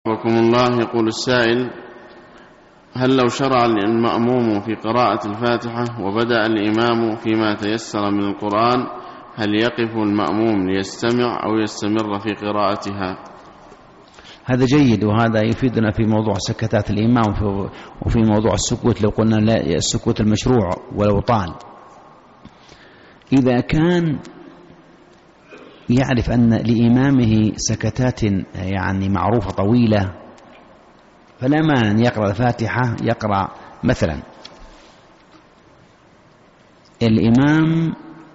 وكم الله. يقول السائل: هل لو شرع المأموم في قراءة الفاتحة وبدأ الإمام فيما تيسر من القرآن، هل يقف المأموم ليستمع أو يستمر في قراءتها؟ هذا جيد، وهذا يفيدنا في موضوع سكتات الإمام وفي موضوع السكوت. لو قلنا لا، السكوت المشروع ولو طال. إذا كان يعرف أن لإمامه سكتات يعني معروفة طويلة، فلا مانع أن يقرأ الفاتحة. يقرأ مثلا الإمام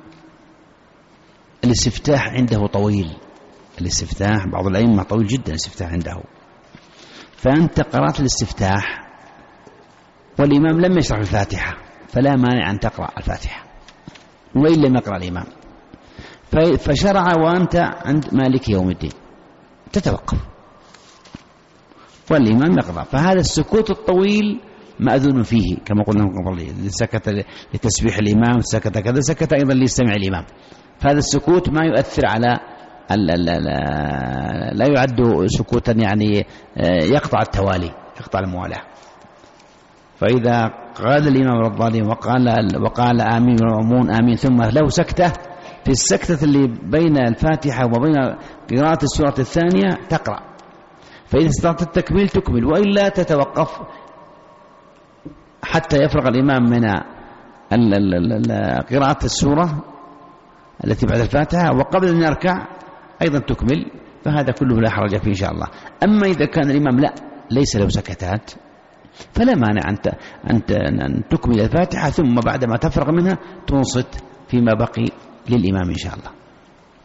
الاستفتاح عنده طويل، الاستفتاح بعض الأئمة طويل جدا الاستفتاح عنده، فأنت قرأت الاستفتاح والإمام لم يشرح الفاتحة، فلا مانع أن تقرأ الفاتحة وإن لم يقرأ الإمام. فشرع وأنت عند مالك يوم الدين، تتوقف والإمام يقرأ، فهذا السكوت الطويل مأذون فيه كما قلنا من قبل. سكت لتسبيح الإمام، سكت كذا، سكت أيضا ليستمع الإمام. فهذا السكوت ما يؤثر على لا يعد سكوتا يعني يقطع التوالي، يقطع الموالاة. فإذا قال الإمام الضالين وقال آمين والمأمون آمين ثم له سكتة، في السكتة اللي بين الفاتحة وبين قراءة السورة الثانية تقرأ، فإذا استطعت التكميل تكمل، وإلا تتوقف حتى يفرغ الإمام من قراءة السورة التي بعد الفاتحة، وقبل أن يركع أيضا تكمل. فهذا كله لا حرج فيه إن شاء الله. أما إذا كان الإمام لا ليس له سكتات، فلا مانع أن تكمل الفاتحة ثم بعدما تفرغ منها تنصت فيما بقي للإمام إن شاء الله.